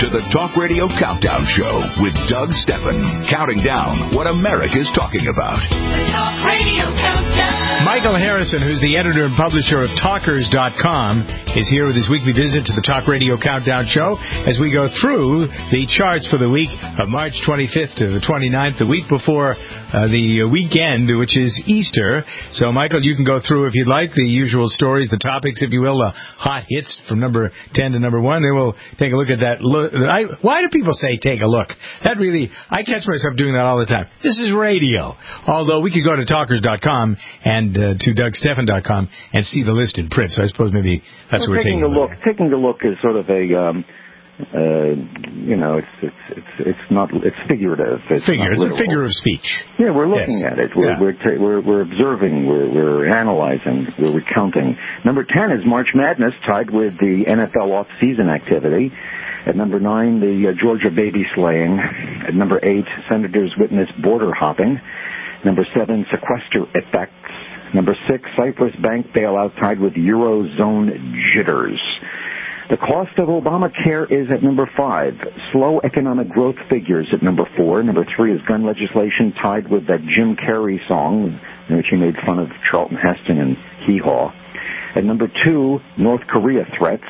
to the Talk Radio Countdown Show with Doug Stephan, counting down what America's talking about. The Talk Radio Countdown. Michael Harrison, who's the editor and publisher of Talkers.com, is here with his weekly visit to the Talk Radio Countdown Show as we go through the charts for the week of March 25th to the 29th, the week before the weekend, which is Easter. So, Michael, you can go through, if you'd like, the usual stories, the topics, if you will, the hot hits from number 10 to number 1. Then we'll take a look at that. Why do people say take a look? That really, I catch myself doing that all the time. This is radio. Although we could go to Talkers.com and to DougStephan.com and see the list in print. So I suppose maybe that's what we're taking a look. Taking a look is sort of a, it's figurative. It's a figure of speech. Yeah, we're looking at it. We're observing. We're analyzing. We're recounting. Number 10 is March Madness, tied with the NFL off-season activity. At number 9, the Georgia baby slaying. At number 8, senators witness border hopping. Number 7, sequester effects. Number 6, Cyprus bank bailout tied with Eurozone jitters. The cost of Obamacare is at number 5. Slow economic growth figures at number 4. Number 3 is gun legislation tied with that Jim Carrey song in which he made fun of Charlton Heston and Hee Haw. At number 2, North Korea threats.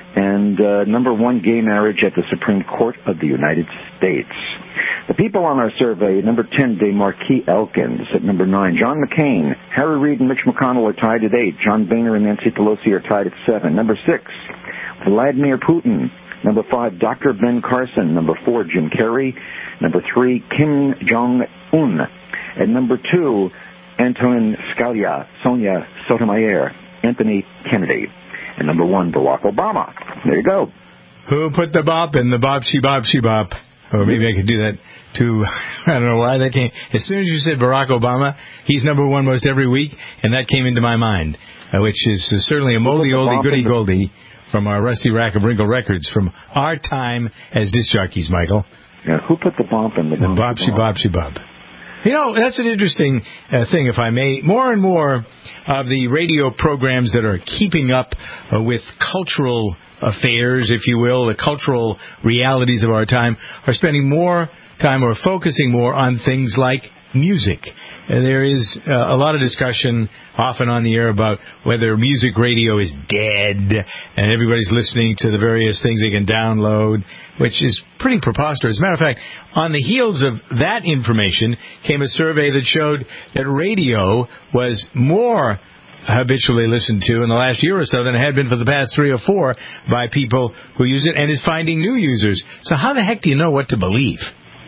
And number 1, gay marriage at the Supreme Court of the United States. The people on our survey, number 10, DeMarquis Elkins. At number 9, John McCain. Harry Reid and Mitch McConnell are tied at 8. John Boehner and Nancy Pelosi are tied at 7. Number 6, Vladimir Putin. Number 5, Dr. Ben Carson. Number 4, Jim Carrey. Number 3, Kim Jong-un. At number 2, Antonin Scalia, Sonia Sotomayor, Anthony Kennedy. And number 1, Barack Obama. There you go. Who put the bop in the bop, she bop, she bop? Or maybe I could do that too. I don't know why that came. As soon as you said Barack Obama, he's number 1 most every week, and that came into my mind, which is certainly a moldy oldie goody goldie from our Rusty Rack of Wrinkle Records from our time as disc jockeys, Michael. Yeah, who put the bop in the bop, she bop, she bop? You know, that's an interesting thing, if I may. More and more of the radio programs that are keeping up with cultural affairs, if you will, the cultural realities of our time, are spending more time or focusing more on things like music. There is a lot of discussion often on the air about whether music radio is dead and everybody's listening to the various things they can download, which is pretty preposterous. As a matter of fact, on the heels of that information came a survey that showed that radio was more habitually listened to in the last year or so than it had been for the past 3 or 4 by people who use it, and is finding new users. So how the heck do you know what to believe?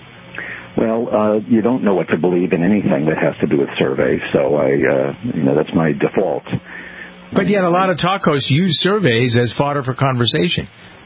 Well, you don't know what to believe in anything that has to do with surveys, so that's my default. But yet a lot of talk hosts use surveys as fodder for conversation.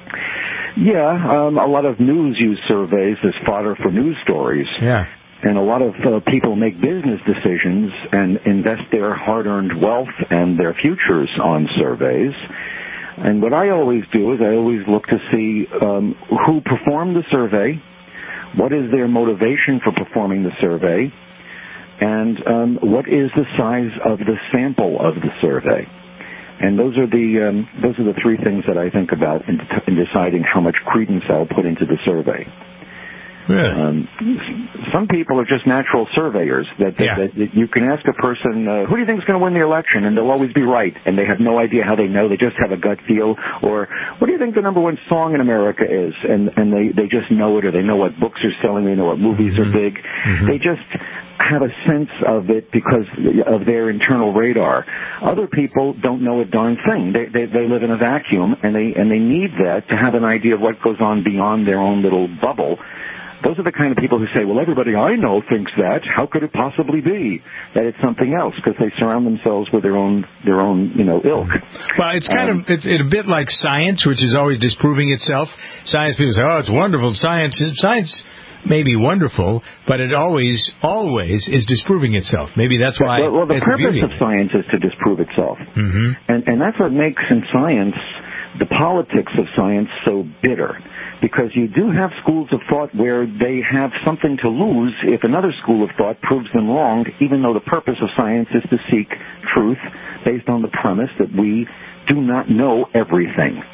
Yeah, a lot of news use surveys as fodder for news stories. Yeah. And a lot of people make business decisions and invest their hard-earned wealth and their futures on surveys. And what I always do is I always look to see who performed the survey, what is their motivation for performing the survey, and what is the size of the sample of the survey. And those are the 3 things that I think about in deciding how much credence I'll put into the survey. Really? Some people are just natural surveyors. That you can ask a person, who do you think is going to win the election? And they'll always be right. And they have no idea how they know. They just have a gut feel. Or, what do you think the number 1 song in America is? And they just know it, or they know what books are selling. They know what movies are big. Mm-hmm. They just have a sense of it because of their internal radar. Other people don't know a darn thing. They live in a vacuum, and they need that to have an idea of what goes on beyond their own little bubble. Those are the kind of people who say, well, everybody I know thinks that. How could it possibly be that it's something else? Because they surround themselves with their own ilk. Well, it's it's a bit like science, which is always disproving itself. Science people say, oh, it's wonderful. Science may be wonderful, but it always is disproving itself. Maybe that's why. Well, the purpose of science is to disprove itself. Mm-hmm. And that's what makes in science the politics of science so bitter, because you do have schools of thought where they have something to lose if another school of thought proves them wrong, even though the purpose of science is to seek truth based on the premise that we do not know everything.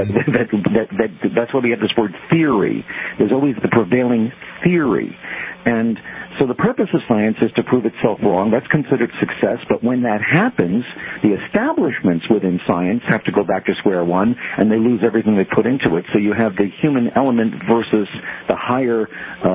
That's why we have this word theory. There's always the prevailing theory. And so the purpose of science is to prove itself wrong. That's considered success. But when that happens, the establishments within science have to go back to square one, and they lose everything they put into it. So you have the human element versus the higher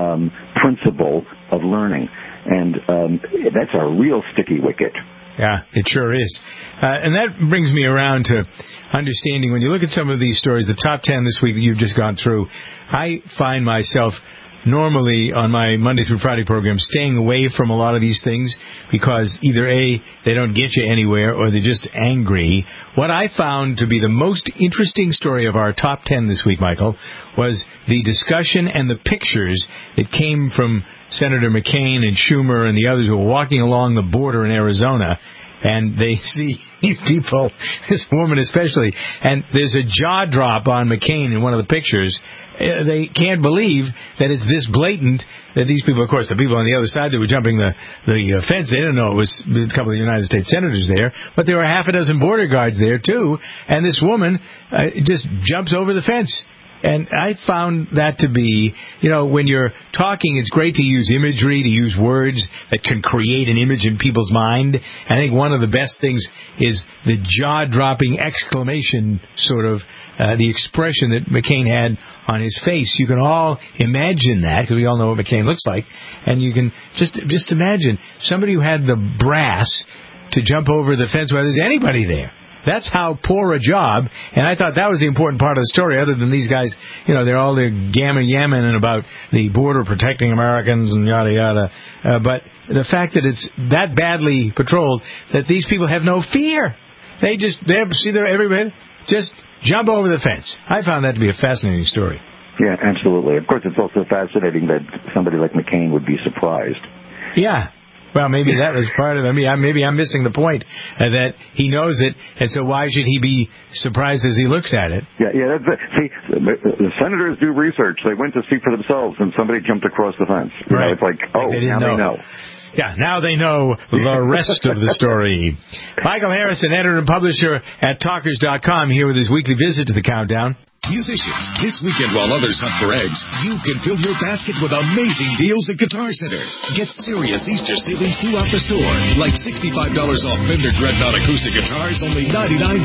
principle of learning. And that's a real sticky wicket. Yeah, it sure is. And that brings me around to understanding, when you look at some of these stories, the top 10 this week that you've just gone through, I find myself normally on my Monday through Friday program staying away from a lot of these things because either A, they don't get you anywhere, or they're just angry. What I found to be the most interesting story of our top 10 this week, Michael, was the discussion and the pictures that came from Senator McCain and Schumer and the others who were walking along the border in Arizona, and they see these people, this woman especially, and there's a jaw drop on McCain in one of the pictures. They can't believe that it's this blatant that these people, of course, the people on the other side that were jumping the fence, they didn't know it was a couple of United States senators there, but there were half a dozen border guards there, too, and this woman just jumps over the fence. And I found that to be, when you're talking, it's great to use imagery, to use words that can create an image in people's mind. I think one of the best things is the jaw-dropping exclamation, sort of, the expression that McCain had on his face. You can all imagine that, because we all know what McCain looks like. And you can just imagine somebody who had the brass to jump over the fence while there's anybody there. That's how poor a job, and I thought that was the important part of the story, other than they're all yamming about the border protecting Americans and yada yada. But the fact that it's that badly patrolled that these people have no fear. They see everybody, just jump over the fence. I found that to be a fascinating story. Yeah, absolutely. Of course, it's also fascinating that somebody like McCain would be surprised. Yeah. Well, maybe that was part of it. Maybe I'm missing the point that he knows it, and so why should he be surprised as he looks at it? Yeah. That's it. See, the senators do research. They went to see for themselves, and somebody jumped across the fence. Right. It's like, now they know. Yeah, now they know the rest of the story. Michael Harrison, editor and publisher at Talkers.com, here with his weekly visit to the Countdown. Musicians, this weekend while others hunt for eggs, you can fill your basket with amazing deals at Guitar Center. Get serious Easter savings throughout the store, like $65 off Fender Dreadnought acoustic guitars, only $99. $100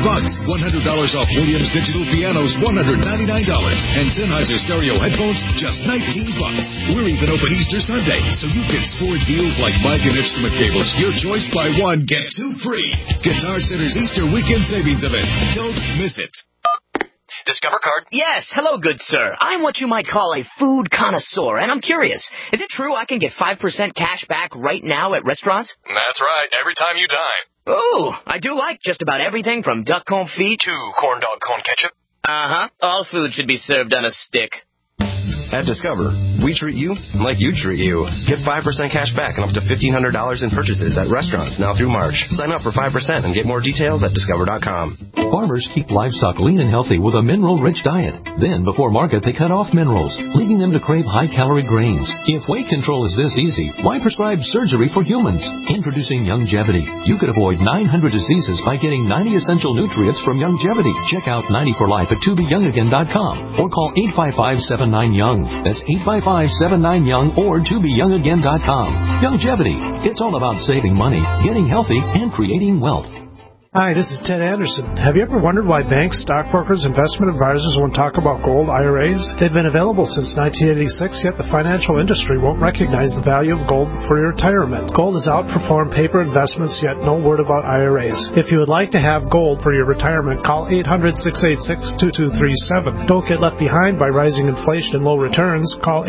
off Williams digital pianos, $199. And Sennheiser stereo headphones, just $19. We're even open Easter Sunday, so you can score deals like mic and instrument cables. Your choice, buy one, get two free. Guitar Center's Easter weekend savings event. Don't miss it. Discover card? Yes. Hello, good sir. I'm what you might call a food connoisseur, and I'm curious. Is it true I can get 5% cash back right now at restaurants? That's right. Every time you dine. Ooh, I do like just about everything from duck confit to corn dog cone ketchup. Uh-huh. All food should be served on a stick. At Discover, we treat you like you treat you. Get 5% cash back and up to $1,500 in purchases at restaurants now through March. Sign up for 5% and get more details at Discover.com. Farmers keep livestock lean and healthy with a mineral-rich diet. Then, before market, they cut off minerals, leaving them to crave high-calorie grains. If weight control is this easy, why prescribe surgery for humans? Introducing Youngevity. You could avoid 900 diseases by getting 90 essential nutrients from Youngevity. Check out 90 for Life at tobeyoungagain.com or call 855-79-YOUNG. That's 855-79-YOUNG or tobeyoungagain.com. Youngevity. It's all about saving money, getting healthy, and creating wealth. Hi, this is Ted Anderson. Have you ever wondered why banks, stockbrokers, investment advisors won't talk about gold IRAs? They've been available since 1986, yet the financial industry won't recognize the value of gold for your retirement. Gold has outperformed paper investments, yet no word about IRAs. If you would like to have gold for your retirement, call 800-686-2237. Don't get left behind by rising inflation and low returns. Call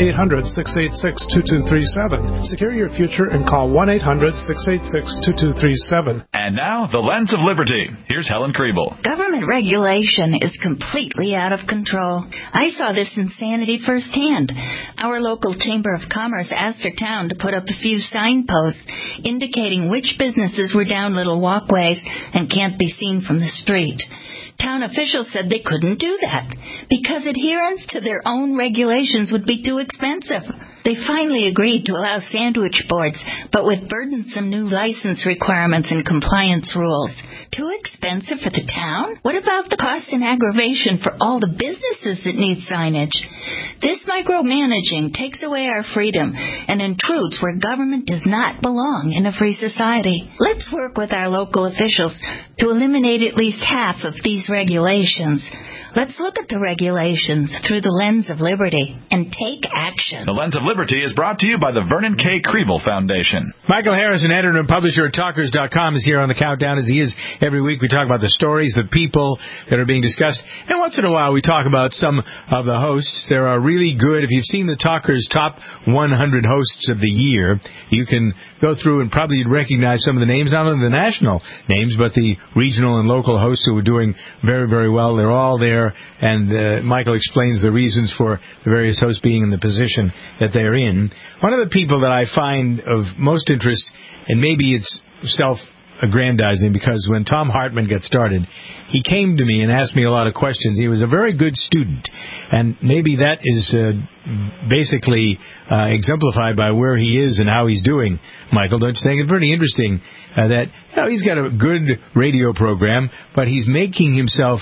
800-686-2237. Secure your future and call 1-800-686-2237. And now, the Lens of Liberty Liberty. Here's Helen Kriebel. Government regulation is completely out of control. I saw this insanity firsthand. Our local Chamber of Commerce asked their town to put up a few signposts indicating which businesses were down little walkways and can't be seen from the street. Town officials said they couldn't do that because adherence to their own regulations would be too expensive. They finally agreed to allow sandwich boards, but with burdensome new license requirements and compliance rules. Too expensive for the town? What about the cost and aggravation for all the businesses that need signage? This micromanaging takes away our freedom and intrudes where government does not belong in a free society. Let's work with our local officials to eliminate at least half of these regulations. Let's look at the regulations through the lens of liberty and take action. The Lens of Liberty is brought to you by the Vernon K. Kriebel Foundation. Michael Harrison, editor and publisher at Talkers.com, is here on the Countdown, as he is every week. We talk about the stories, the people that are being discussed, and once in a while we talk about some of the hosts. There are really good. If you've seen the Talkers Top 100 Hosts of the Year, you can go through and probably recognize some of the names, not only the national names, but the regional and local hosts who are doing very, very well. They're all there. And Michael explains the reasons for the various hosts being in the position that they're in. One of the people that I find of most interest, and maybe it's self-aggrandizing, because when Tom Hartman got started, he came to me and asked me a lot of questions. He was a very good student, and maybe that is basically exemplified by where he is and how he's doing. Michael, don't you think? It's pretty interesting that he's got a good radio program, but he's making himself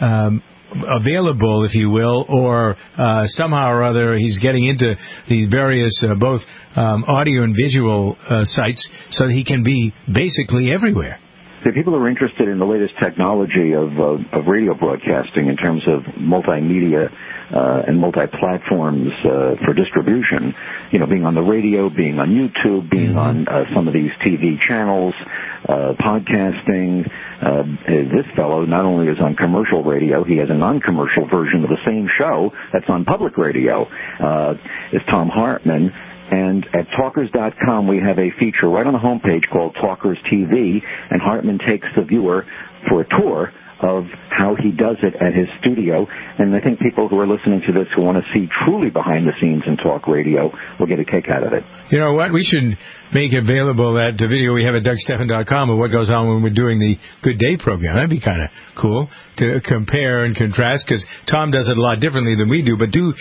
available, if you will, or somehow or other he's getting into these various both audio and visual sites so that he can be basically everywhere. So people are interested in the latest technology of radio broadcasting in terms of multimedia and multi-platforms for distribution. Being on the radio, being on YouTube, being on some of these TV channels, podcasting. This fellow not only is on commercial radio, he has a non-commercial version of the same show that's on public radio. Is Tom Hartman. And at Talkers.com, we have a feature right on the homepage called Talkers TV, and Hartman takes the viewer for a tour of how he does it at his studio. And I think people who are listening to this who want to see truly behind the scenes in talk radio will get a kick out of it. You know what? We should make available that video we have at DougStephan.com of what goes on when we're doing the Good Day program. That'd be kind of cool to compare and contrast, because Tom does it a lot differently than we do. But and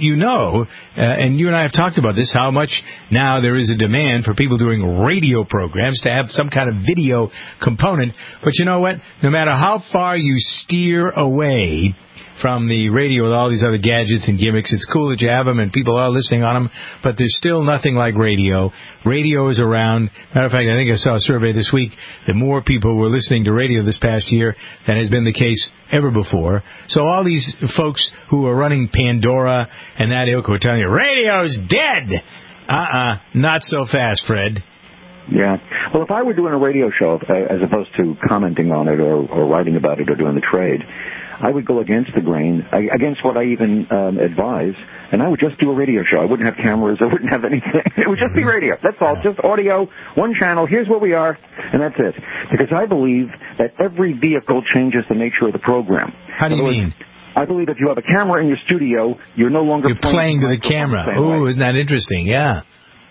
you and I have talked about this, how much now there is a demand for people doing radio programs to have some kind of video component. But you know what? No matter how far you steer away from the radio with all these other gadgets and gimmicks, it's cool that you have them and people are listening on them, but there's still nothing like radio. Radio is around. Matter of fact, I think I saw a survey this week that more people were listening to radio this past year than has been the case ever before. So all these folks who are running Pandora and that ilk were telling you, radio's dead. Not so fast, Fred. Yeah. Well, if I were doing a radio show, as opposed to commenting on it or writing about it or doing the trade, I would go against the grain, against what I even advise, and I would just do a radio show. I wouldn't have cameras. I wouldn't have anything. It would just be radio. That's all. Just audio, one channel. Here's what we are, and that's it. Because I believe that every vehicle changes the nature of the program. How do you mean? I believe if you have a camera in your studio, you're no longer playing to the camera. Oh, isn't that interesting? Yeah.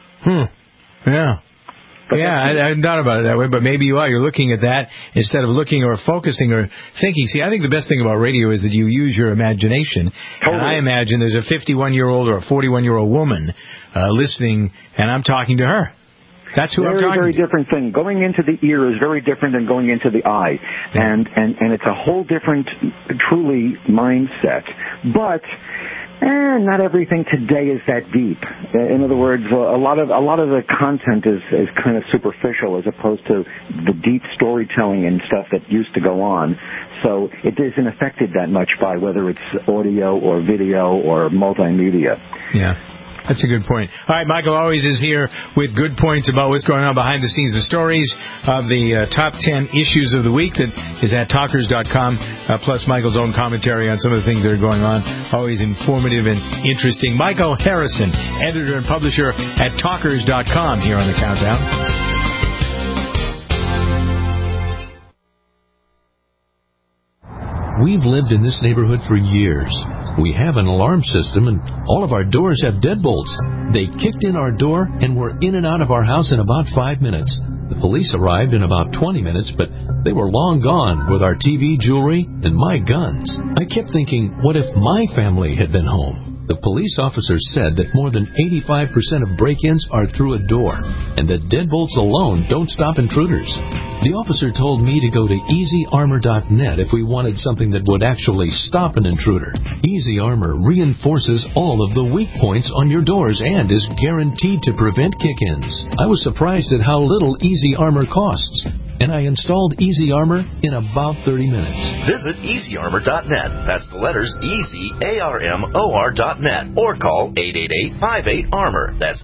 Yeah. I hadn't thought about it that way, but maybe you are. You're looking at that instead of looking or focusing or thinking. See, I think the best thing about radio is that you use your imagination. Totally. And I imagine there's a 51-year-old or a 41-year-old woman listening, and I'm talking to her. That's who I'm talking to. Very different thing. Going into the ear is very different than going into the eye. Yeah. And it's a whole different, truly, mindset. But not everything today is that deep. In other words, a lot of the content is kind of superficial as opposed to the deep storytelling and stuff that used to go on. So it isn't affected that much by whether it's audio or video or multimedia. Yeah. That's a good point. All right, Michael always is here with good points about what's going on behind the scenes, the stories of the top 10 issues of the week that is at Talkers.com, plus Michael's own commentary on some of the things that are going on. Always informative and interesting. Michael Harrison, editor and publisher at Talkers.com, 'em, here on the Countdown. We've lived in this neighborhood for years. We have an alarm system, and all of our doors have deadbolts. They kicked in our door and were in and out of our house in about 5 minutes. The police arrived in about 20 minutes, but they were long gone with our TV, jewelry, and my guns. I kept thinking, what if my family had been home? The police officer said that more than 85% of break-ins are through a door, and that deadbolts alone don't stop intruders. The officer told me to go to EasyArmor.net if we wanted something that would actually stop an intruder. Easy Armor reinforces all of the weak points on your doors and is guaranteed to prevent kick-ins. I was surprised at how little Easy Armor costs, and I installed Easy Armor in about 30 minutes. Visit EasyArmor.net. That's the letters EasyArmor.net. Or call 888-58-ARMOR. That's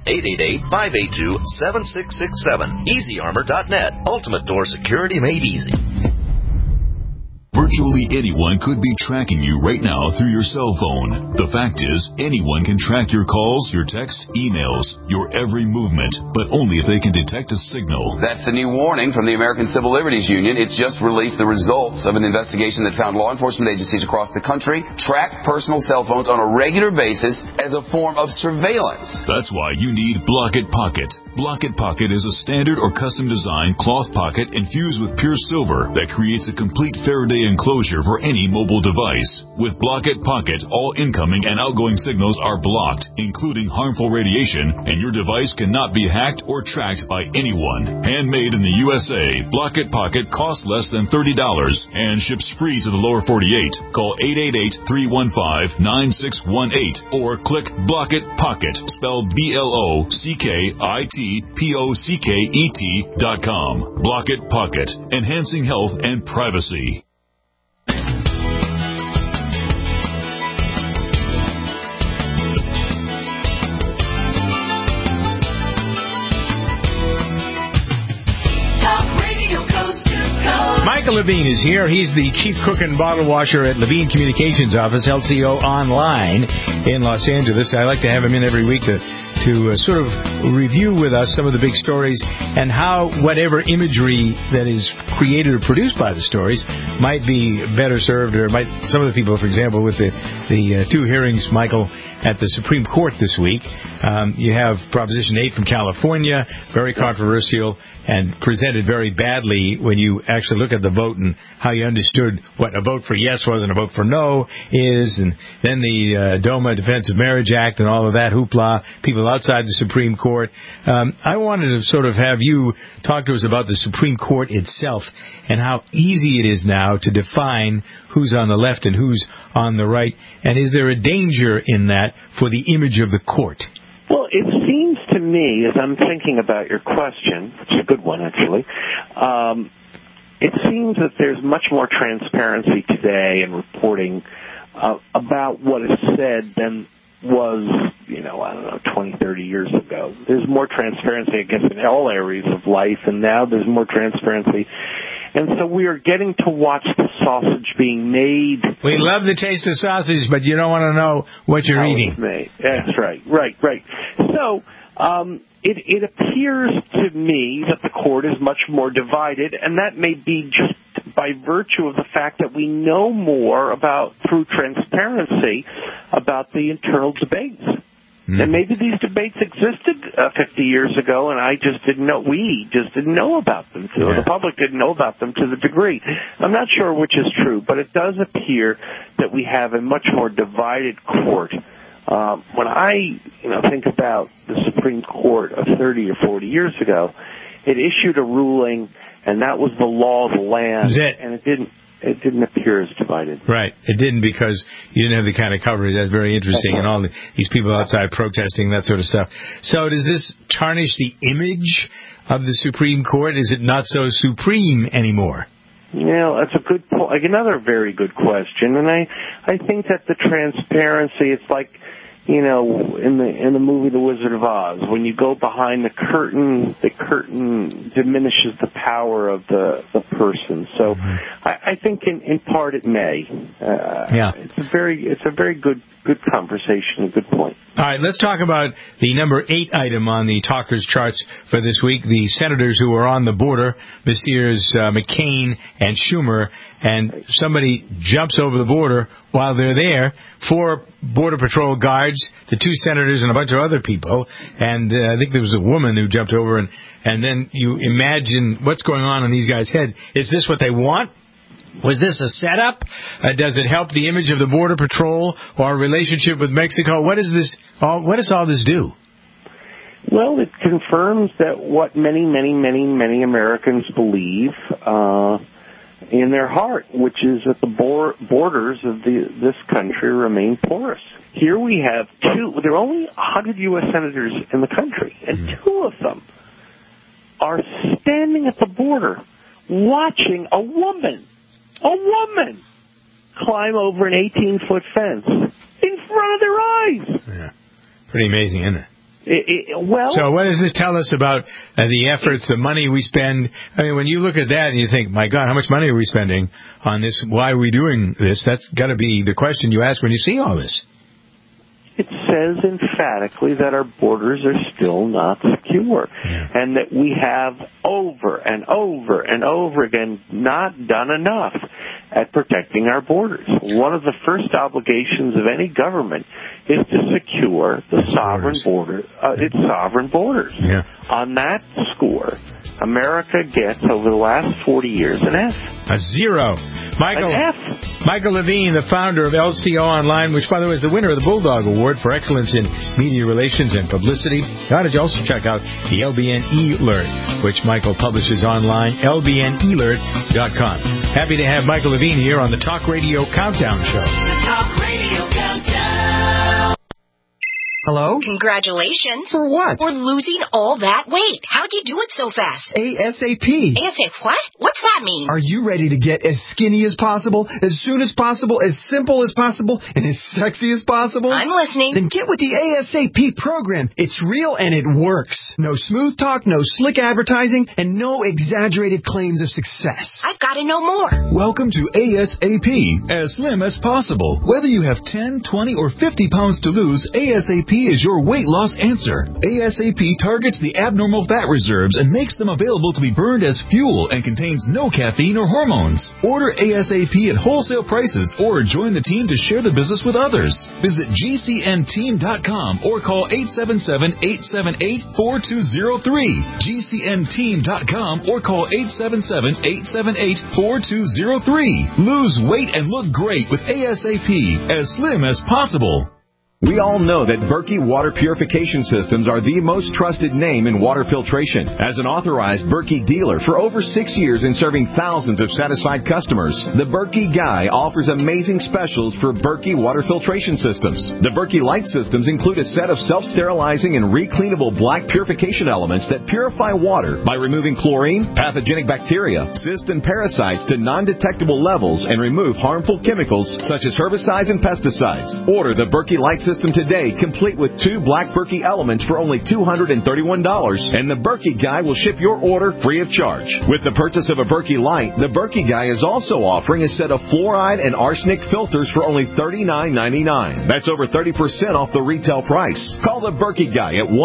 888-582-7667. EasyArmor.net. Ultimate door security made easy. Virtually anyone could be tracking you right now through your cell phone. The fact is, anyone can track your calls, your texts, emails, your every movement, but only if they can detect a signal. That's the new warning from the American Civil Liberties Union. It's just released the results of an investigation that found law enforcement agencies across the country track personal cell phones on a regular basis as a form of surveillance. That's why you need Block-It Pocket. Block-It Pocket is a standard or custom-designed cloth pocket infused with pure silver that creates a complete Faraday enclosure for any mobile device. With Block-It Pocket, all incoming and outgoing signals are blocked, including harmful radiation, and your device cannot be hacked or tracked by anyone. Handmade in the USA, Block-It Pocket costs less than $30 and ships free to the lower 48. Call 888-315-9618 or click Block-It Pocket, spelled BLOCKITPOCKET.com. Block-It Pocket, enhancing health and privacy. Michael Levine is here. He's the chief cook and bottle washer at Levine Communications Office, LCO Online in Los Angeles. I like to have him in every week to sort of review with us some of the big stories and how whatever imagery that is created or produced by the stories might be better served, or might some of the people, for example, with the two hearings, Michael, at the Supreme Court this week. You have Proposition 8 from California, very controversial and presented very badly when you actually look at the vote and how you understood what a vote for yes was and a vote for no is, and then the DOMA, Defense of Marriage Act, and all of that hoopla, people outside the Supreme Court. I wanted to sort of have you talk to us about the Supreme Court itself and how easy it is now to define who's on the left and who's on the right, and is there a danger in that for the image of the court? Well, it seems to me, as I'm thinking about your question, which is a good one actually, it seems that there's much more transparency today in reporting about what is said than was, 20, 30 years ago. There's more transparency, I guess, in all areas of life, and now there's more transparency. And so we are getting to watch the sausage being made. We love the taste of sausage, but you don't want to know what you're eating. It's made. That's right. So it appears to me that the court is much more divided, and that may be just by virtue of the fact that we know more through transparency about the internal debates. And maybe these debates existed 50 years ago, and we just didn't know about them, or the public didn't know about them to the degree. I'm not sure which is true, but it does appear that we have a much more divided court. When I think about the Supreme Court of 30 or 40 years ago, it issued a ruling, and that was the law of the land, and it didn't appear as divided. Right. It didn't, because you didn't have the kind of coverage. That's very interesting. And all these people outside protesting, that sort of stuff. So does this tarnish the image of the Supreme Court? Is it not so supreme anymore? That's a good point. Another very good question. And I think that the transparency, it's like, in the movie The Wizard of Oz, when you go behind the curtain diminishes the power of the person. So I think in part it may. It's a very good conversation, a good point. All right, let's talk about the number 8 item on the talkers' charts for this week, the senators who are on the border, Messrs. McCain and Schumer, and somebody jumps over the border while they're there. 4 Border Patrol guards, the 2 senators, and a bunch of other people. And I think there was a woman who jumped over, and then you imagine what's going on in these guys' head. Is this what they want? Was this a setup? Does it help the image of the Border Patrol or our relationship with Mexico? What does all this do? Well, it confirms that what many, many, many, many Americans believe in their heart, which is that the borders of this country remain porous. Here we have 2. There are only 100 U.S. senators in the country, and 2 of them are standing at the border watching a woman climb over an 18-foot fence in front of their eyes. Yeah. Pretty amazing, isn't it? So what does this tell us about the efforts, the money we spend? I mean, when you look at that and you think, my God, how much money are we spending on this? Why are we doing this? That's got to be the question you ask when you see all this. It says emphatically that our borders are still not secure, and that we have over and over and over again not done enough at protecting our borders. One of the first obligations of any government is to secure its sovereign borders. Yeah. On that score, America gets, over the last 40 years, an F. A 0. Michael Levine, the founder of LCO Online, which, by the way, is the winner of the Bulldog Award for Excellence in Media Relations and Publicity. How did you also check out the LBN eAlert, which Michael publishes online, lbnelert.com. Happy to have Michael Levine here on the Talk Radio Countdown Show. The Talk Radio Countdown. Hello? Congratulations. For what? For losing all that weight. How'd you do it so fast? ASAP. ASAP what? What's that mean? Are you ready to get as skinny as possible, as soon as possible, as simple as possible, and as sexy as possible? I'm listening. Then get with the ASAP program. It's real and it works. No smooth talk, no slick advertising, and no exaggerated claims of success. I've got to know more. Welcome to ASAP, as slim as possible. Whether you have 10, 20, or 50 pounds to lose, ASAP is your weight loss answer. ASAP targets the abnormal fat reserves and makes them available to be burned as fuel and contains no caffeine or hormones. Order ASAP at wholesale prices or join the team to share the business with others. Visit GCNteam.com or call 877-878-4203. GCNteam.com or call 877-878-4203. Lose weight and look great with ASAP, as slim as possible. We all know that Berkey Water Purification Systems are the most trusted name in water filtration. As an authorized Berkey dealer for over 6 years and serving thousands of satisfied customers, the Berkey Guy offers amazing specials for Berkey Water Filtration Systems. The Berkey Light Systems include a set of self-sterilizing and recleanable black purification elements that purify water by removing chlorine, pathogenic bacteria, cysts, and parasites to non-detectable levels and remove harmful chemicals such as herbicides and pesticides. Order the Berkey Light System today, complete with 2 black Berkey elements for only $231, and the Berkey Guy will ship your order free of charge. With the purchase of a Berkey Light, the Berkey Guy is also offering a set of fluoride and arsenic filters for only $39.99. That's over 30% off the retail price. Call the Berkey Guy at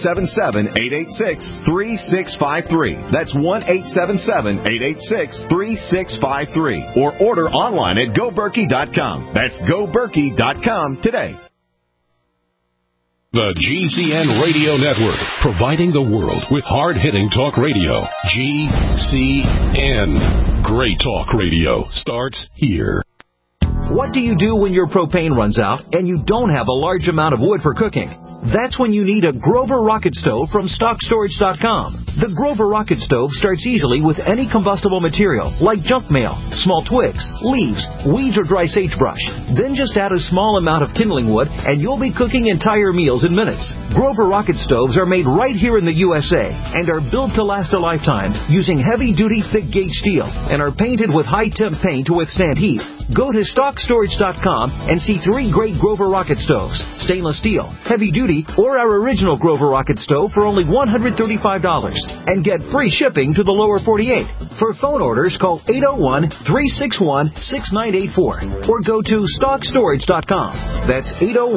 1-877-886-3653. That's 1-877-886-3653. Or order online at GoBerkey.com. That's GoBerkey.com today. The GCN Radio Network, providing the world with hard-hitting talk radio. GCN. Great talk radio starts here. What do you do when your propane runs out and you don't have a large amount of wood for cooking? That's when you need a Grover Rocket Stove from StockStorage.com. The Grover Rocket Stove starts easily with any combustible material like junk mail, small twigs, leaves, weeds, or dry sagebrush. Then just add a small amount of kindling wood and you'll be cooking entire meals in minutes. Grover Rocket Stoves are made right here in the USA and are built to last a lifetime using heavy-duty thick-gauge steel and are painted with high-temp paint to withstand heat. Go to StockStorage.com and see 3 great Grover rocket stoves, stainless steel, heavy duty, or our original Grover rocket stove for only $135, and get free shipping to the lower 48. For phone orders, call 801-361-6984 or go to StockStorage.com. That's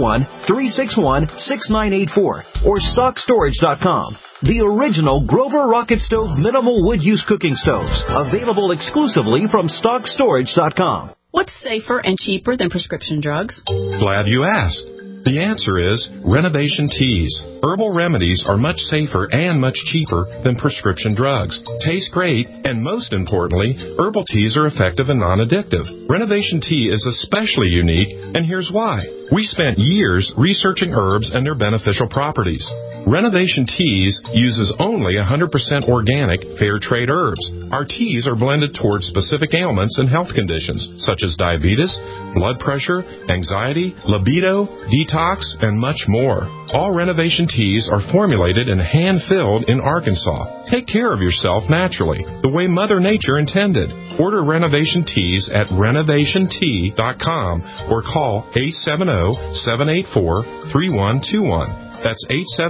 801-361-6984 or StockStorage.com. The original Grover Rocket Stove minimal wood use cooking stoves, available exclusively from StockStorage.com. What's safer and cheaper than prescription drugs? Glad you asked. The answer is Renovation Teas. Herbal remedies are much safer and much cheaper than prescription drugs. Taste great, and most importantly, herbal teas are effective and non-addictive. Renovation Tea is especially unique, and here's why. We spent years researching herbs and their beneficial properties. Renovation Teas uses only 100% organic, fair trade herbs. Our teas are blended towards specific ailments and health conditions, such as diabetes, blood pressure, anxiety, libido, detox, and much more. All Renovation Teas are formulated and hand-filled in Arkansas. Take care of yourself naturally, the way Mother Nature intended. Order Renovation Teas at renovationtea.com or call 870-784-3121. That's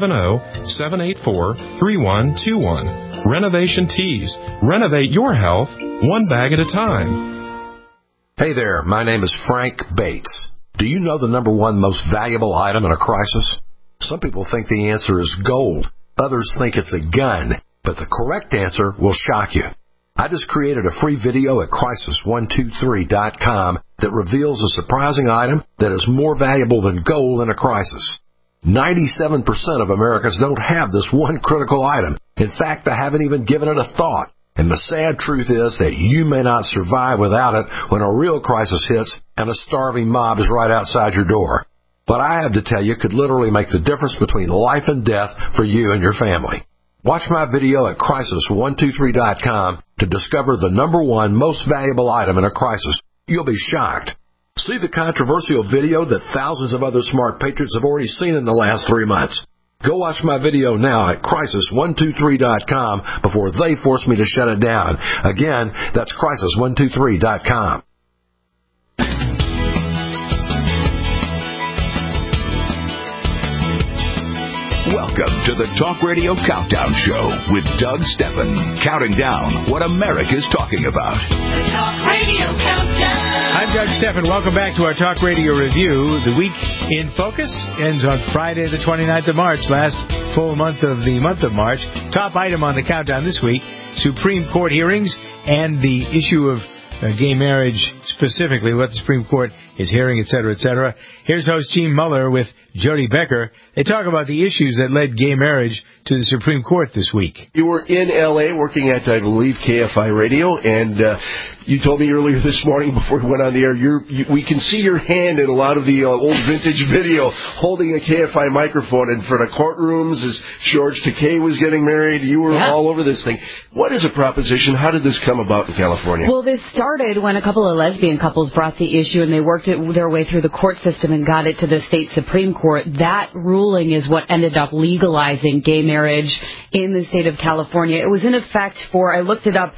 870-784-3121. Renovation Teas. Renovate your health one bag at a time. Hey there, my name is Frank Bates. Do you know the number one most valuable item in a crisis? Some people think the answer is gold. Others think it's a gun. But the correct answer will shock you. I just created a free video at crisis123.com that reveals a surprising item that is more valuable than gold in a crisis. 97% of Americans don't have this one critical item. In fact, they haven't even given it a thought. And the sad truth is that you may not survive without it when a real crisis hits and a starving mob is right outside your door. What I have to tell you could literally make the difference between life and death for you and your family. Watch my video at crisis123.com to discover the number one most valuable item in a crisis. You'll be shocked. See the controversial video that thousands of other smart patriots have already seen in the last 3 months. Go watch my video now at crisis123.com before they force me to shut it down. Again, that's crisis123.com. Welcome to the Talk Radio Countdown Show with Doug Steffen, counting down what America's talking about. The Talk Radio Countdown. I'm Doug Steffen. Welcome back to our Talk Radio Review. The week in focus ends on Friday, the 29th of March, last full month of the month of March. Top item on the countdown this week, Supreme Court hearings and the issue of gay marriage specifically, what the Supreme Court is hearing, et cetera, et cetera. Here's host Gene Muller with Jody Becker. They talk about the issues that led gay marriage to the Supreme Court this week. You were in L.A. working at, I believe, KFI Radio, and you told me earlier this morning before we went on the air, we can see your hand in a lot of the old vintage video holding a KFI microphone in front of courtrooms as George Takei was getting married. You were all over this thing. What is a proposition? How did this come about in California? Well, this started when a couple of lesbian couples brought the issue, and they worked their way through the court system and got it to the state Supreme Court. That ruling is what ended up legalizing gay marriage in the state of California. It was in effect for, I looked it up,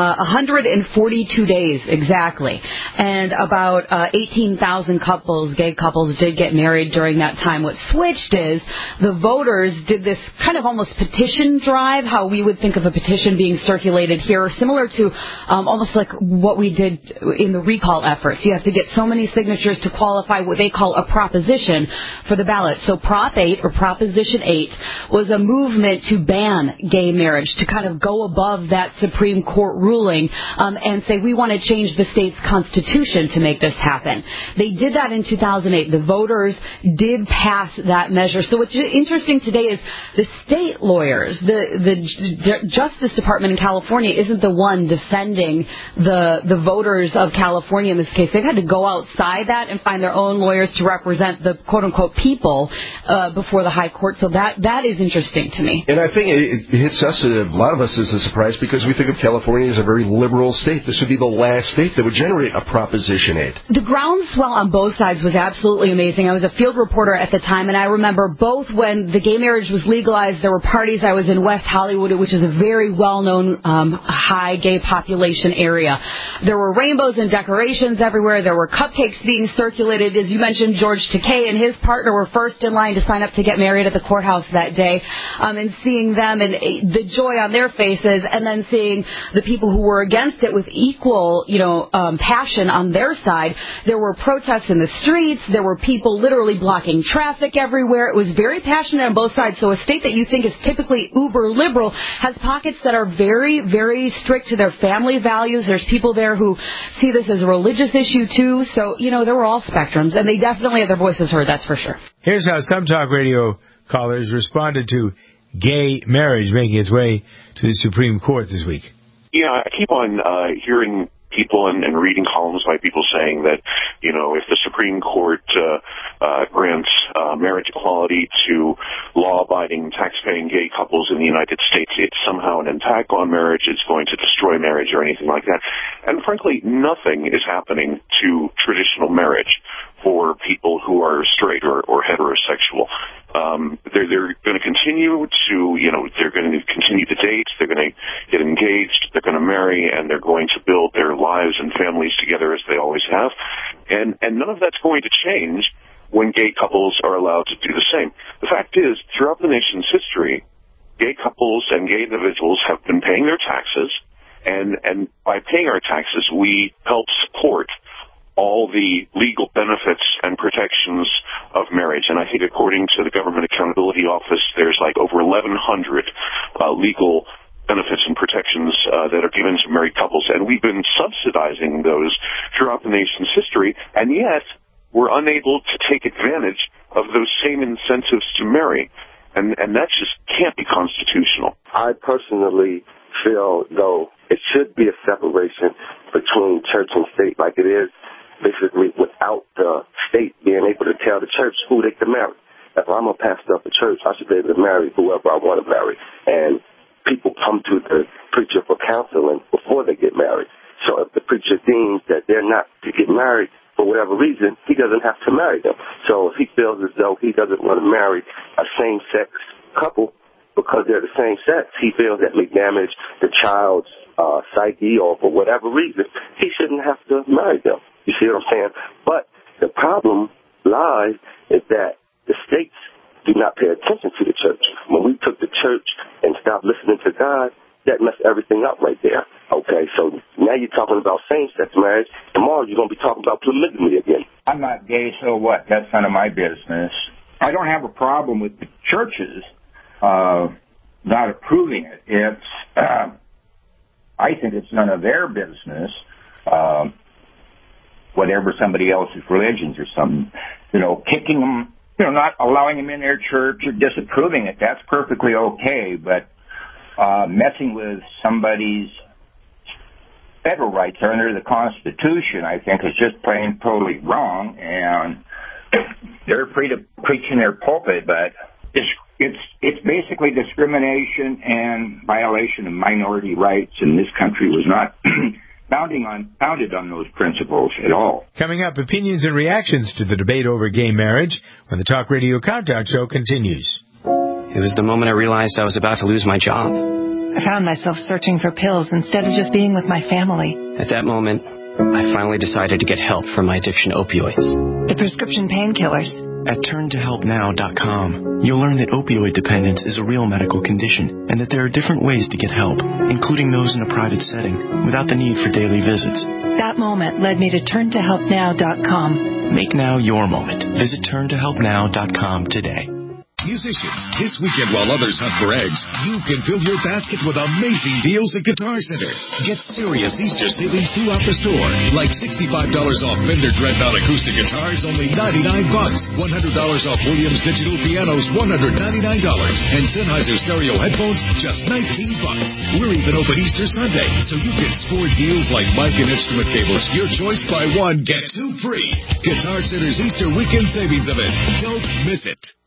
142 days exactly. And about 18,000 gay couples did get married during that time. What switched is the voters did this kind of almost petition drive, how we would think of a petition being circulated here, similar to almost like what we did in the recall efforts. You have to get so many signatures to qualify what they call a proposition for the ballot. So Prop 8 or Proposition 8 was a movement to ban gay marriage, to kind of go above that Supreme Court ruling and say we want to change the state's constitution to make this happen. They did that in 2008. The voters did pass that measure. So what's interesting today is the state lawyers, the Justice Department in California isn't the one defending the voters of California in this case. They've had to go outside that and find their own lawyers to represent the quote-unquote people before the high court. So that is interesting to me. And I think it hits us, a lot of us, as a surprise because we think of California as a very liberal state. This would be the last state that would generate a Proposition 8. The groundswell on both sides was absolutely amazing. I was a field reporter at the time, and I remember both when the gay marriage was legalized, there were parties. I was in West Hollywood, which is a very well-known high gay population area. There were rainbows and decorations everywhere. There were cupcakes being circulated. As you mentioned, George Takei and his partner were first in line to sign up to get married at the courthouse that day, and seeing them and the joy on their faces, and then seeing the people who were against it with equal, passion on their side. There were protests in the streets. There were people literally blocking traffic everywhere. It was very passionate on both sides. So a state that you think is typically uber liberal has pockets that are very, very strict to their family values. There's people there who see this as a religious issue too. So, there were all spectrums, and they definitely had their voices heard, that's for sure. Here's how some talk radio callers responded to gay marriage making its way to the Supreme Court this week. Yeah, I keep on hearing people and reading columns by people saying that, if the Supreme Court grants marriage equality to law-abiding, tax-paying gay couples in the United States, it's somehow an attack on marriage, it's going to destroy marriage or anything like that. And frankly, nothing is happening to traditional marriage for people who are straight or heterosexual. They're going to continue to, they're going to continue to date, they're going to get engaged, they're going to marry, and they're going to build their lives and families together as they always have. And none of that's going to change when gay couples are allowed to do the same. The fact is, throughout the nation's history, gay couples and gay individuals have been paying their taxes, and by paying our taxes, we help support all the legal benefits and protections of marriage. And I think according to the Government Accountability Office, there's like over 1,100 legal benefits and protections that are given to married couples. And we've been subsidizing those throughout the nation's history, and yet we're unable to take advantage of those same incentives to marry. And that just can't be constitutional. I personally feel, though, it should be a separation between church and state like it is basically without the state being able to tell the church who they can marry. If I'm a pastor of the church, I should be able to marry whoever I want to marry. And people come to the preacher for counseling before they get married. So if the preacher deems that they're not to get married for whatever reason, he doesn't have to marry them. So if he feels as though he doesn't want to marry a same-sex couple because they're the same sex, he feels that may damage the child's psyche, or for whatever reason, he shouldn't have to marry them. You see what I'm saying? But the problem lies is that the states do not pay attention to the church. When we took the church and stopped listening to God, that messed everything up right there. Okay, so now you're talking about same-sex marriage. Tomorrow you're going to be talking about polygamy again. I'm not gay, so what? That's none of my business. I don't have a problem with the churches not approving it. It's, I think it's none of their business. Whatever somebody else's religions or something, kicking them, not allowing them in their church or disapproving it, that's perfectly okay. But messing with somebody's federal rights under the Constitution, I think, is just plain totally wrong. And they're free to preach in their pulpit, but it's basically discrimination and violation of minority rights, and this country was not founded on those principles at all. Coming up, opinions and reactions to the debate over gay marriage when the Talk Radio Countdown Show continues. It was the moment I realized I was about to lose my job. I found myself searching for pills instead of just being with my family. At that moment, I finally decided to get help from my addiction to opioids. The prescription painkillers. At turntohelpnow.com, you'll learn that opioid dependence is a real medical condition and that there are different ways to get help, including those in a private setting, without the need for daily visits. That moment led me to turntohelpnow.com. Make now your moment. Visit turntohelpnow.com today. Musicians, this weekend while others hunt for eggs, you can fill your basket with amazing deals at Guitar Center. Get serious Easter savings throughout the store, like $65 off Fender Dreadnought acoustic guitars, only $99. $100 off Williams digital pianos, $199. And Sennheiser stereo headphones, just $19. We're even open Easter Sunday, so you can score deals like mic and instrument cables. Your choice, buy one, get two free. Guitar Center's Easter weekend savings event. Don't miss it.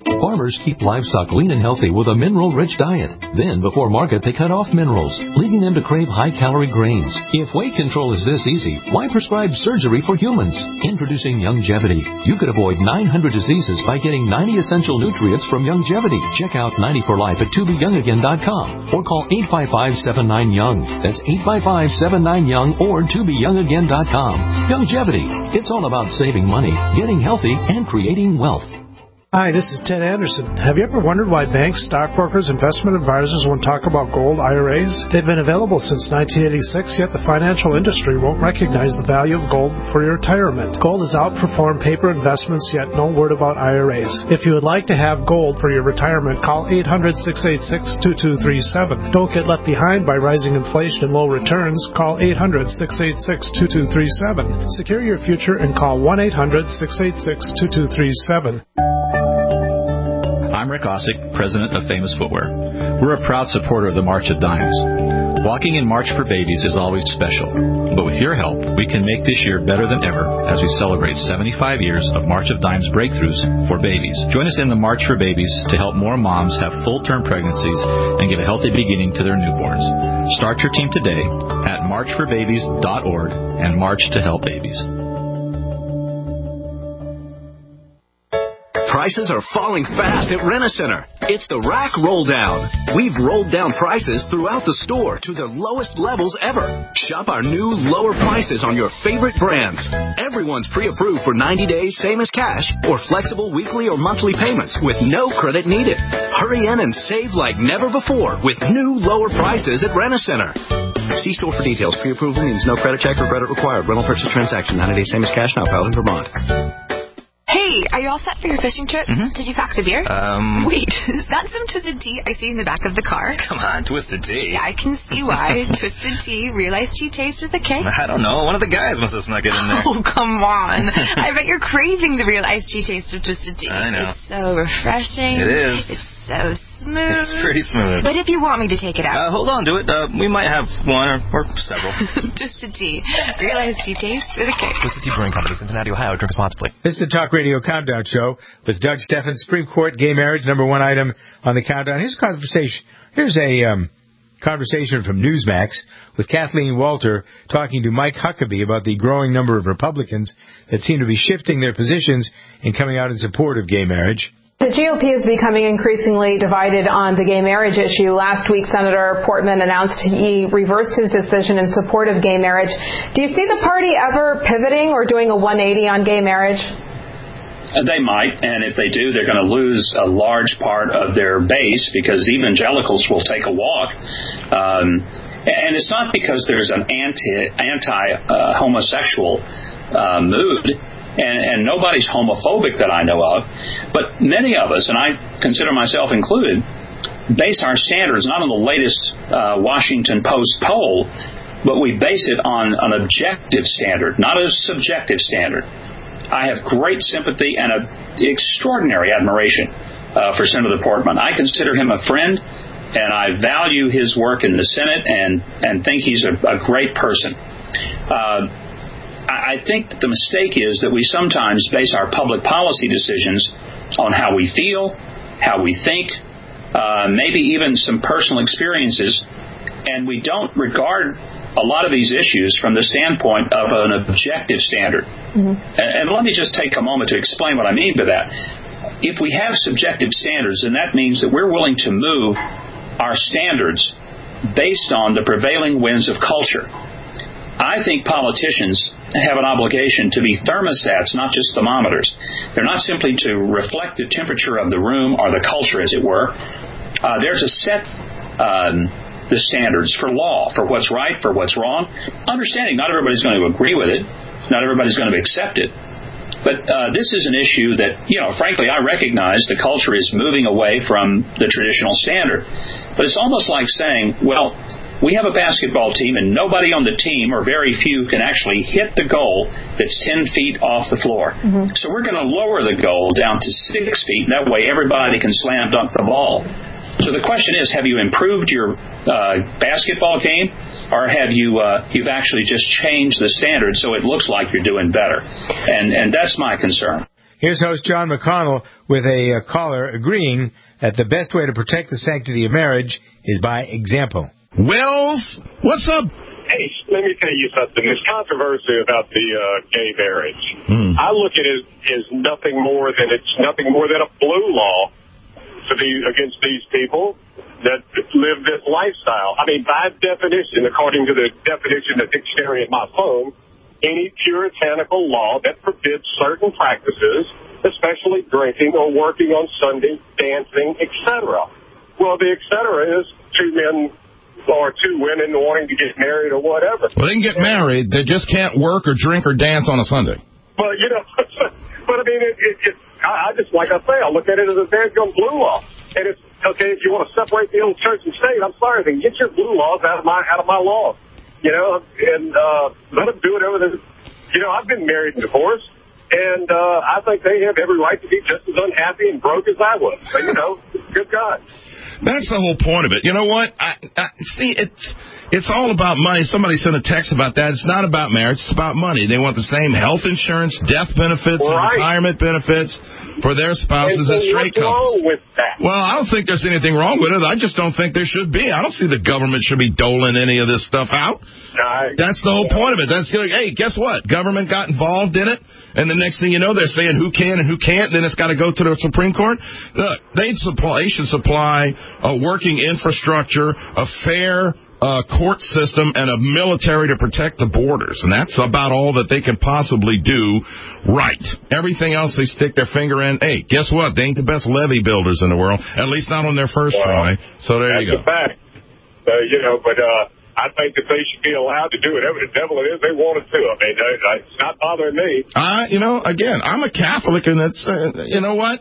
Farmers keep livestock lean and healthy with a mineral-rich diet. Then, before market, they cut off minerals, leading them to crave high-calorie grains. If weight control is this easy, why prescribe surgery for humans? Introducing Youngevity. You could avoid 900 diseases by getting 90 essential nutrients from Youngevity. Check out 90 for Life at tobeyoungagain.com or call 855-79-YOUNG. That's 855-79-YOUNG or tobeyoungagain.com. Youngevity. It's all about saving money, getting healthy, and creating wealth. Hi, this is Ted Anderson. Have you ever wondered why banks, stockbrokers, investment advisors won't talk about gold IRAs? They've been available since 1986, yet the financial industry won't recognize the value of gold for your retirement. Gold has outperformed paper investments, yet no word about IRAs. If you would like to have gold for your retirement, call 800-686-2237. Don't get left behind by rising inflation and low returns. Call 800-686-2237. Secure your future and call 1-800-686-2237. I'm Rick Osick, president of Famous Footwear. We're a proud supporter of the March of Dimes. Walking in March for Babies is always special, but with your help, we can make this year better than ever as we celebrate 75 years of March of Dimes breakthroughs for babies. Join us in the March for Babies to help more moms have full-term pregnancies and give a healthy beginning to their newborns. Start your team today at marchforbabies.org and march to help babies. Prices are falling fast at Rent-A-Center. It's the Rack Roll Down. We've rolled down prices throughout the store to the lowest levels ever. Shop our new lower prices on your favorite brands. Everyone's pre-approved for 90 days, same as cash, or flexible weekly or monthly payments with no credit needed. Hurry in and save like never before with new lower prices at Rent-A-Center. See store for details. Pre-approval means no credit check or credit required. Rental purchase transaction. 90 days, same as cash. Now filed in Vermont. Hey, are you all set for your fishing trip? Mm-hmm. Did you pack the beer? Wait, is that some Twisted Tea I see in the back of the car? Come on, Twisted Tea. Yeah, I can see why. Twisted Tea, Real Iced Tea taste with a K? I don't know. One of the guys must have snuck it in there. Oh, come on. I bet you're craving the Real Iced Tea taste of Twisted Tea. I know. It's so refreshing. It is. It's so smooth. It's pretty smooth. But if you want me to take it out. Hold on to it. We might have one or several. Twisted Tea, Real Iced Tea taste with a K. Twisted Tea Brewing Company, Cincinnati, Ohio. Drink responsibly. This is the Talk Radio Countdown Show with Doug Stephan. Supreme Court gay marriage, number one item on the countdown. Here's a conversation from Newsmax with Kathleen Walter talking to Mike Huckabee about the growing number of Republicans that seem to be shifting their positions and coming out in support of gay marriage. The GOP is becoming increasingly divided on the gay marriage issue. Last week, Senator Portman announced he reversed his decision in support of gay marriage. Do you see the party ever pivoting or doing a 180 on gay marriage? They might, and if they do, they're going to lose a large part of their base because evangelicals will take a walk. And it's not because there's an anti-homosexual mood. And nobody's homophobic that I know of, but many of us, and I consider myself included, base our standards not on the latest Washington Post poll, but we base it on an objective standard, not a subjective standard. I have great sympathy and an extraordinary admiration for Senator Portman. I consider him a friend, and I value his work in the Senate and think he's a great person. I think that the mistake is that we sometimes base our public policy decisions on how we feel, how we think, maybe even some personal experiences, and we don't regard a lot of these issues from the standpoint of an objective standard. Mm-hmm. And let me just take a moment to explain what I mean by that. If we have subjective standards, then that means that we're willing to move our standards based on the prevailing winds of culture. I think politicians have an obligation to be thermostats, not just thermometers. They're not simply to reflect the temperature of the room or the culture, as it were. There's a set the standards for law, for what's right, for what's wrong. Understanding not everybody's going to agree with it. Not everybody's going to accept it. But this is an issue that, frankly, I recognize the culture is moving away from the traditional standard. But it's almost like saying, well, we have a basketball team, and nobody on the team, or very few, can actually hit the goal that's 10 feet off the floor. Mm-hmm. So we're going to lower the goal down to 6 feet. That way everybody can slam dunk the ball. So the question is, have you improved your basketball game, or have you've actually just changed the standard so it looks like you're doing better? And that's my concern. Here's host John McConnell with a caller agreeing that the best way to protect the sanctity of marriage is by example. Wells, what's up? Hey, let me tell you something. There's controversy about the gay marriage. I look at it as nothing more than a blue law against these people that live this lifestyle. I mean, by definition, according to the definition of the dictionary in my phone, any puritanical law that forbids certain practices, especially drinking or working on Sunday, dancing, etc. Well, the etc. is two men or two women wanting to get married or whatever. Well, they can get married. They just can't work or drink or dance on a Sunday. Well, but I mean, I just, like I say, I look at it as a dadgum blue law. And it's, okay, if you want to separate the old church and state, I'm sorry, then get your blue laws out of my laws. And let them do whatever they, I've been married and divorced, and I think they have every right to be just as unhappy and broke as I was. But, good God. That's the whole point of it. You know what? See, it's all about money. Somebody sent a text about that. It's not about marriage. It's about money. They want the same health insurance, death benefits, and retirement benefits for their spouses as straight couples. What's wrong with that? Well, I don't think there's anything wrong with it. I just don't think there should be. I don't see the government should be doling any of this stuff out. That's the whole point of it. That's like, hey, guess what? Government got involved in it, and the next thing you know, they're saying who can and who can't, and then it's got to go to the Supreme Court. Look, they should supply a working infrastructure, a fair court system, and a military to protect the borders. And that's about all that they can possibly do right. Everything else they stick their finger in. Hey, guess what? They ain't the best levee builders in the world, at least not on their first try. So there you go. That's a fact. But I think that they should be allowed to do whatever the devil it is they wanted to. I mean, it's not bothering me. Again, I'm a Catholic, and it's, you know what?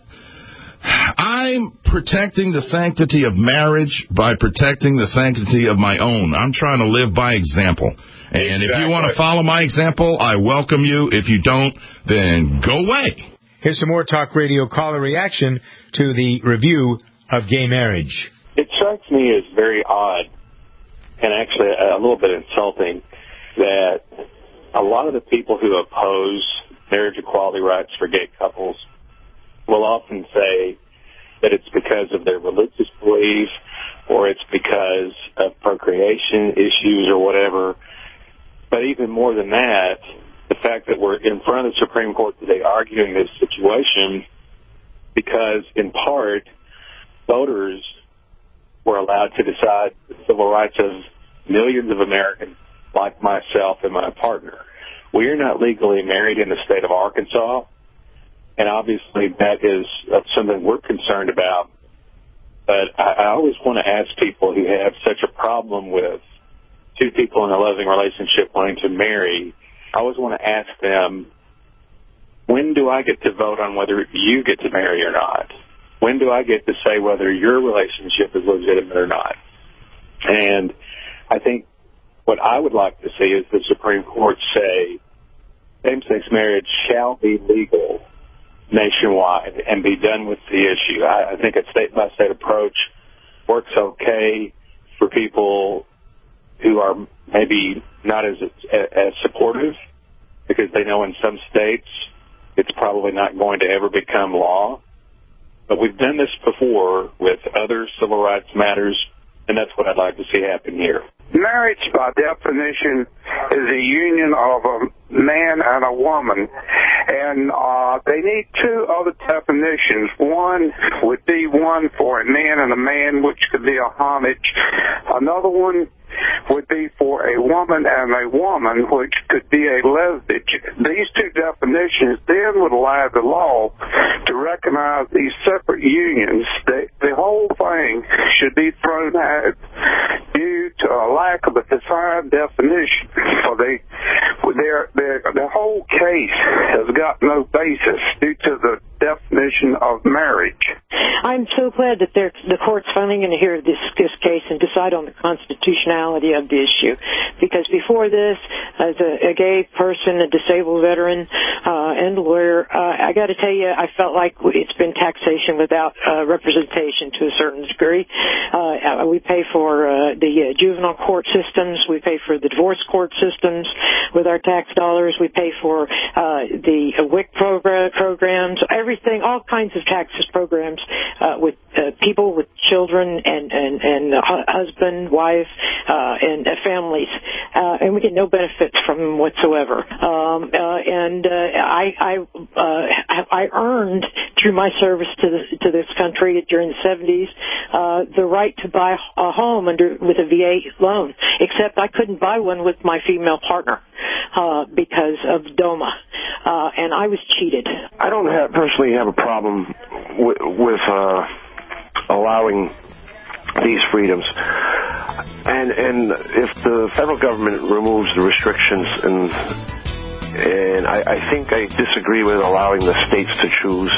I'm protecting the sanctity of marriage by protecting the sanctity of my own. I'm trying to live by example. And if you want to follow my example, I welcome you. If you don't, then go away. Here's some more talk radio caller reaction to the review of gay marriage. It strikes me as very odd and actually a little bit insulting that a lot of the people who oppose marriage equality rights for gay couples will often say that it's because of their religious belief or it's because of procreation issues or whatever. But even more than that, the fact that we're in front of the Supreme Court today arguing this situation because, in part, voters were allowed to decide the civil rights of millions of Americans like myself and my partner. We are not legally married in the state of Arkansas, and obviously that is something we're concerned about. But I always want to ask people who have such a problem with two people in a loving relationship wanting to marry, I always want to ask them, when do I get to vote on whether you get to marry or not? When do I get to say whether your relationship is legitimate or not? And I think what I would like to see is the Supreme Court say same-sex marriage shall be legal nationwide and be done with the issue. I think a state-by-state approach works okay for people who are maybe not as supportive because they know in some states it's probably not going to ever become law. But we've done this before with other civil rights matters, and that's what I'd like to see happen here. Marriage, by definition, is a union of a man and a woman. And they need two other definitions. One would be one for a man and a man, which could be a homage. Another one would be for a woman and a woman, which could be a lesbian. These two definitions then would allow the law to recognize these separate unions. The whole thing should be thrown out due to a lack of a defined definition. For the whole case has got no basis due to the definition definition of marriage. I'm so glad that the court's finally going to hear this case and decide on the constitutionality of the issue. Because before this, as a gay person, a disabled veteran, and lawyer, I got to tell you, I felt like it's been taxation without representation to a certain degree. We pay for the juvenile court systems. We pay for the divorce court systems with our tax dollars. We pay for the WIC programs, everything, all kinds of taxes programs with people with children and husband, wife, and families, and we get no benefits from them whatsoever. I earned through my service to this country during the 70s the right to buy a home with a VA loan, except I couldn't buy one with my female partner because of DOMA, and I was cheated. I don't personally have a problem with allowing these freedoms, and if the federal government removes the restrictions, and I think I disagree with allowing the states to choose,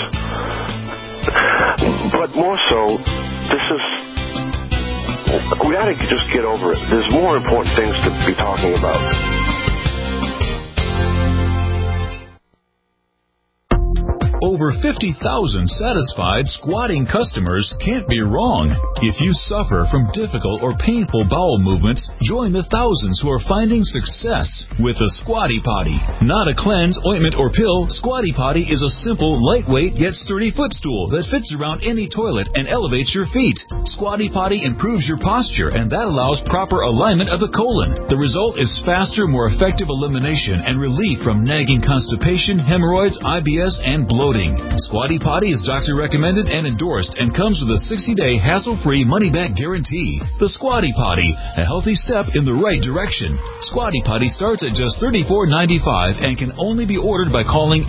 but more so, we got to just get over it. There's more important things to be talking about. Over 50,000 satisfied squatting customers can't be wrong. If you suffer from difficult or painful bowel movements, join the thousands who are finding success with the Squatty Potty. Not a cleanse, ointment, or pill, Squatty Potty is a simple, lightweight, yet sturdy footstool that fits around any toilet and elevates your feet. Squatty Potty improves your posture, and that allows proper alignment of the colon. The result is faster, more effective elimination and relief from nagging constipation, hemorrhoids, IBS, and bloating. Squatty Potty is doctor recommended and endorsed and comes with a 60-day hassle-free money-back guarantee. The Squatty Potty, a healthy step in the right direction. Squatty Potty starts at just $34.95 and can only be ordered by calling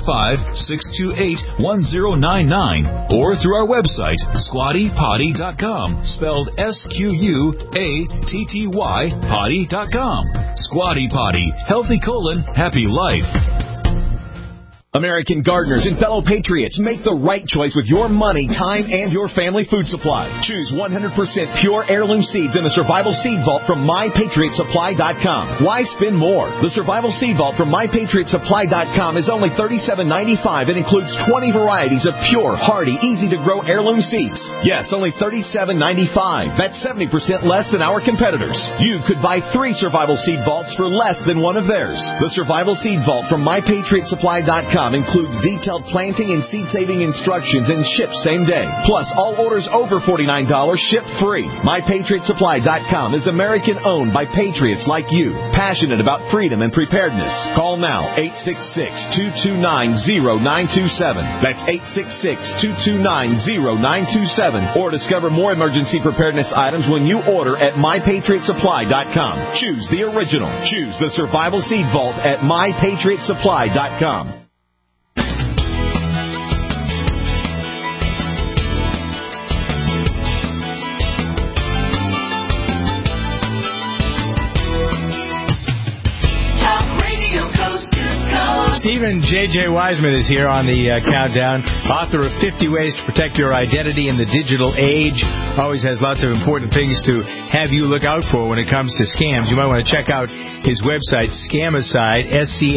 855-628-1099 or through our website, squattypotty.com, spelled SQUATTY, potty.com. Squatty Potty, healthy colon, happy life. American gardeners and fellow patriots, make the right choice with your money, time, and your family food supply. Choose 100% pure heirloom seeds in the Survival Seed Vault from MyPatriotSupply.com. Why spend more? The Survival Seed Vault from MyPatriotSupply.com is only $37.95 and includes 20 varieties of pure, hardy, easy-to-grow heirloom seeds. Yes, only $37.95. That's 70% less than our competitors. You could buy 3 Survival Seed Vaults for less than one of theirs. The Survival Seed Vault from MyPatriotSupply.com includes detailed planting and seed-saving instructions and ships same day. Plus, all orders over $49 ship free. MyPatriotSupply.com is American-owned by patriots like you, passionate about freedom and preparedness. Call now, 866-229-0927. That's 866-229-0927. Or discover more emergency preparedness items when you order at MyPatriotSupply.com. Choose the original. Choose the Survival Seed Vault at MyPatriotSupply.com. Stephen J.J. Wiseman is here on the countdown, author of 50 Ways to Protect Your Identity in the Digital Age. Always has lots of important things to have you look out for when it comes to scams. You might want to check out his website, Scamicide,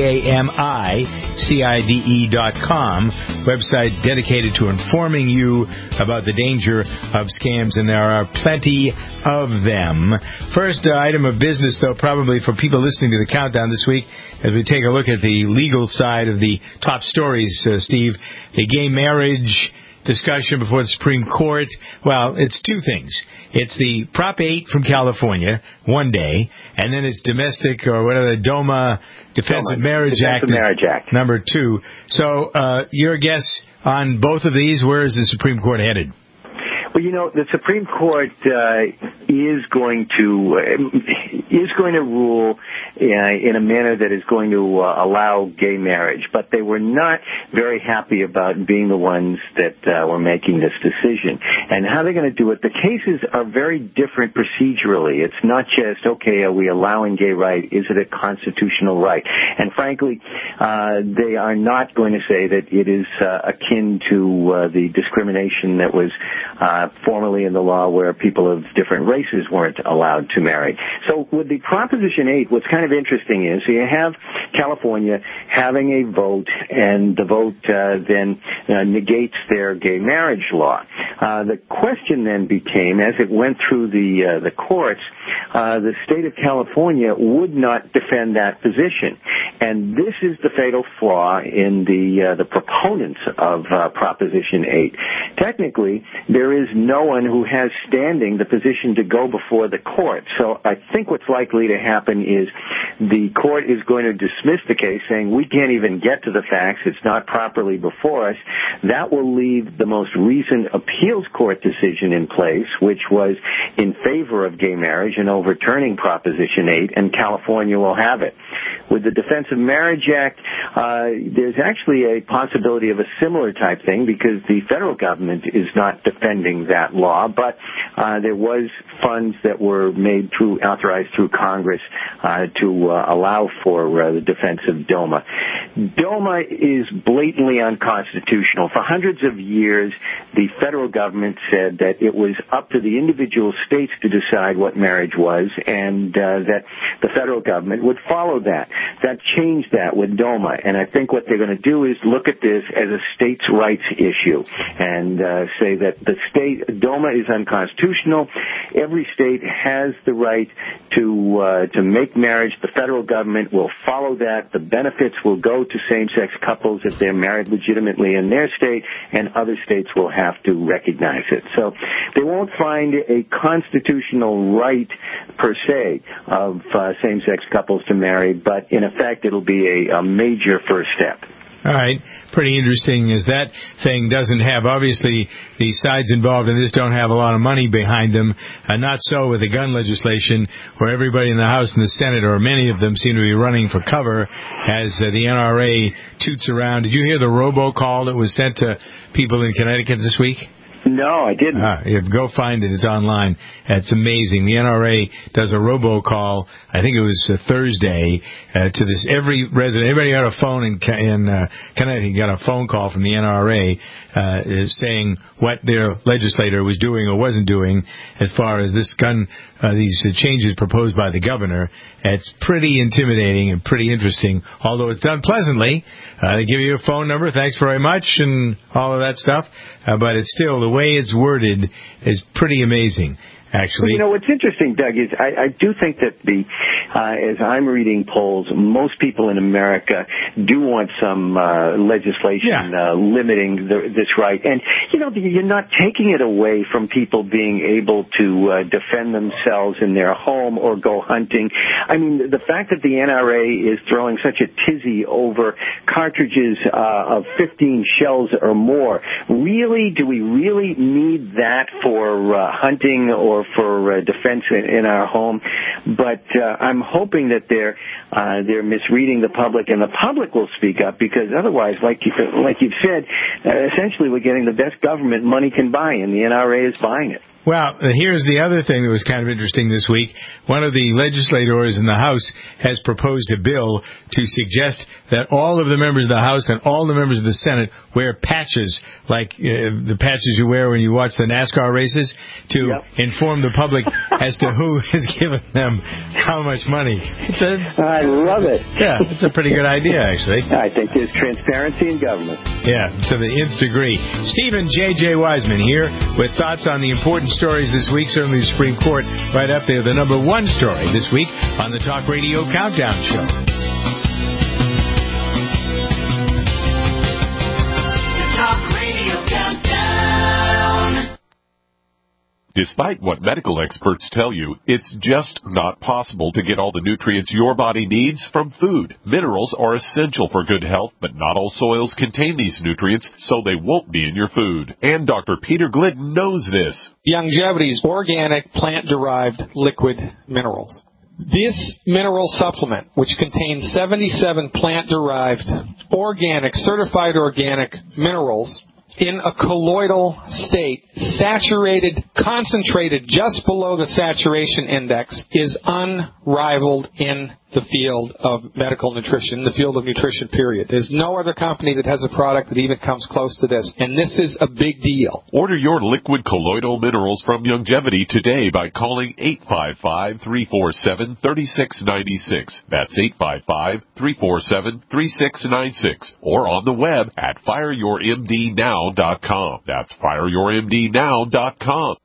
SCAMICIDE.com, website dedicated to informing you about the danger of scams, and there are plenty of them. First item of business, though, probably for people listening to the countdown this week, as we take a look at the legal side of the top stories, Steve, the gay marriage discussion before the Supreme Court. Well, it's two things. It's the Prop 8 from California, one day, and then it's domestic, or whatever, the DOMA, Defense of Marriage Act, number 2. So, your guess on both of these, where is the Supreme Court headed? Well, the Supreme Court is going to rule in a manner that is going to allow gay marriage, but they were not very happy about being the ones that were making this decision. And how they're going to do it, the cases are very different procedurally. It's not just, okay, are we allowing gay right? Is it a constitutional right? And frankly, they are not going to say that it is akin to the discrimination that was formerly in the law where people of different races weren't allowed to marry. So with the Proposition 8, what's kind of interesting is you have California having a vote, and the vote then negates their gay marriage law. The question then became, as it went through the courts, the state of California would not defend that position. And this is the fatal flaw in the proponents of Proposition 8. Technically, there is no one who has standing the position to go before the court. So I think what's likely to happen is the court is going to dismiss the case, saying we can't even get to the facts, it's not properly before us. That will leave the most recent appeals court decision in place, which was in favor of gay marriage and overturning Proposition 8, and California will have it. With the Defense of Marriage Act, there's actually a possibility of a similar type thing because the federal government is not defending that law, but there was funds that were authorized through Congress to allow for the defense of DOMA. DOMA is blatantly unconstitutional. For hundreds of years, the federal government said that it was up to the individual states to decide what marriage was, and that the federal government would follow that. That changed that with DOMA, and I think what they're going to do is look at this as a states' rights issue and say that DOMA is unconstitutional. Every state has the right to make marriage. The federal government will follow that. The benefits will go to same-sex couples if they're married legitimately in their state, and other states will have to recognize it. So they won't find a constitutional right per se of same-sex couples to marry, but in effect it'll be a major first step. All right. Pretty interesting as that thing doesn't have, obviously, the sides involved in this don't have a lot of money behind them. Not so with the gun legislation, where everybody in the House and the Senate, or many of them, seem to be running for cover as the NRA toots around. Did you hear the robocall that was sent to people in Connecticut this week? No, I didn't. Go find it. It's online. It's amazing. The NRA does a robocall, I think it was Thursday, to this. Every resident, everybody got a phone in Connecticut, got a phone call from the NRA saying what their legislator was doing or wasn't doing as far as this gun, these changes proposed by the governor. It's pretty intimidating and pretty interesting, although it's done pleasantly. They give you a phone number, thanks very much, and all of that stuff. But it's still, the way it's worded is pretty amazing. Actually, what's interesting, Doug, is I do think that as I'm reading polls, most people in America do want some legislation limiting this right. And, you're not taking it away from people being able to defend themselves in their home or go hunting. I mean, the fact that the NRA is throwing such a tizzy over cartridges of 15 shells or more, really, do we really need that for hunting or for defense in our home? But I'm hoping that they're misreading the public, and the public will speak up, because otherwise, like you've said, essentially we're getting the best government money can buy, and the NRA is buying it. Well, here's the other thing that was kind of interesting this week. One of the legislators in the House has proposed a bill to suggest that all of the members of the House and all the members of the Senate wear patches, like the patches you wear when you watch the NASCAR races, to inform the public as to who has given them how much money. I love it. Yeah, it's a pretty good idea, actually. I think there's transparency in government. Yeah, to the nth degree. Stephen J.J. Wiseman here with thoughts on the important stories this week. Certainly the Supreme Court right up there, the number one story this week on the Talk Radio Countdown Show. The Talk Radio Countdown. Despite what medical experts tell you, it's just not possible to get all the nutrients your body needs from food. Minerals are essential for good health, but not all soils contain these nutrients, so they won't be in your food. And Dr. Peter Glidden knows this. Youngevity's organic plant-derived liquid minerals. This mineral supplement, which contains 77 plant-derived, organic, certified organic minerals in a colloidal state, saturated, concentrated just below the saturation index, is unrivaled in the field of medical nutrition, the field of nutrition, period. There's no other company that has a product that even comes close to this, and this is a big deal. Order your liquid colloidal minerals from Youngevity today by calling 855-347-3696. That's 855-347-3696. Or on the web at fireyourmdnow.com. That's fireyourmdnow.com.